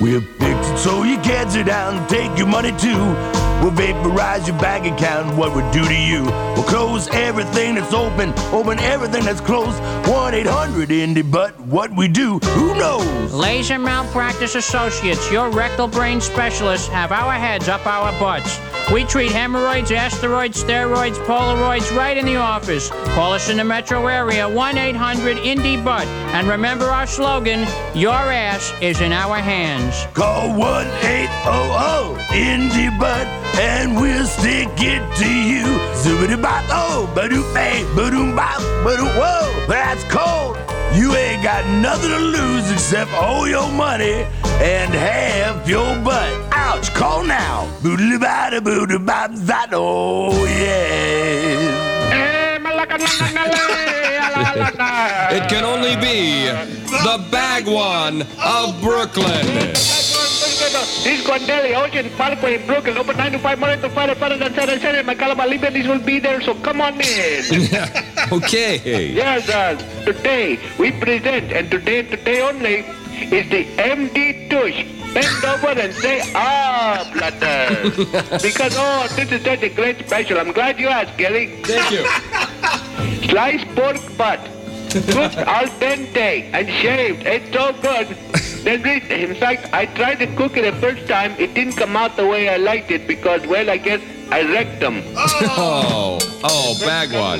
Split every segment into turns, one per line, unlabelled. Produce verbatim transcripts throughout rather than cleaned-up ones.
We'll fix it so you can't sit down and take your money too. We'll vaporize your bank account, what we'll do to you. We'll close everything that's open, open everything that's closed. one eight hundred Indie Butt, what we do, who knows?
Laser Malpractice Associates, your rectal brain specialists, have our heads up our butts. We treat hemorrhoids, asteroids, steroids, Polaroids right in the office. Call us in the metro area, one eight hundred Indie Butt. And remember our slogan, your ass is in our hands.
Call one eight hundred Indie Butt and we'll stick it to you. Zoobity-bop, oh, ba-doop-ay, ba-doom-bop, ba-doom, whoa, that's cold. You ain't got nothing to lose except all your money and half your butt. Ouch, call now. Boodly-bada, boodly-bop, that, oh, yeah.
It can only be the Bagwan of Brooklyn.
This is Guandelli, Ocean Parkway in Brooklyn. Open nine to five, Monday to Friday, Friday to Saturday, Saturday. My Calama Liberties will be there, so come on in.
Okay.
Yes, uh, today we present, and today, today only, is the M D Tush. Bend over and say, ah, Flutter. Because, oh, this is such a great special. I'm glad you asked, Gary.
Thank you.
Sliced pork butt. Cooked al dente and shaved. It's so good. Then, in fact, I tried to cook it the first time. It didn't come out the way I liked it because, well, I guess I wrecked them.
Oh, oh, Bagwan.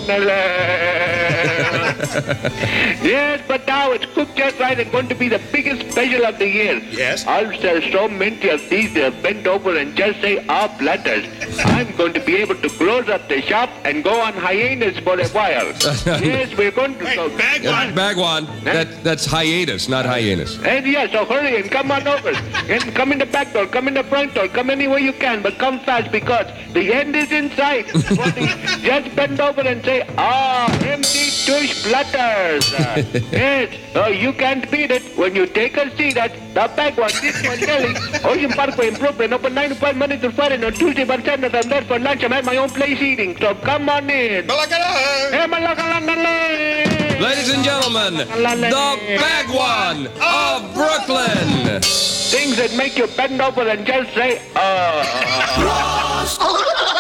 Yes, but now it's cooked just right and going to be the biggest special of the year.
Yes?
I'll sell so many of these they'll bend over and just say, ah, platters. I'm going to be able to close up the shop and go on hiatus for a while. Yes, we're going to...
Hey,
go.
Bagwan.
Bagwan, that, that's hiatus, not hyenas.
And yes, so hurry and come on over. And come in the back door, come in the front door, come anywhere you can, but come fast because the end is in sight. Just bend over and say, ah, M D Tush Platters. Uh, yes, uh, you can't beat it when you take a seat at the Bagwan, this one, Kelly, Ocean Parkway in Brooklyn, open nine to five, Monday to Friday, and on Tuesday, but Saturday, I'm there for lunch. I'm at my own place eating, so come on in. Hey, Malaka.
Ladies and gentlemen, the Bagwan of Brooklyn.
Things that make you bend over and just say, uh.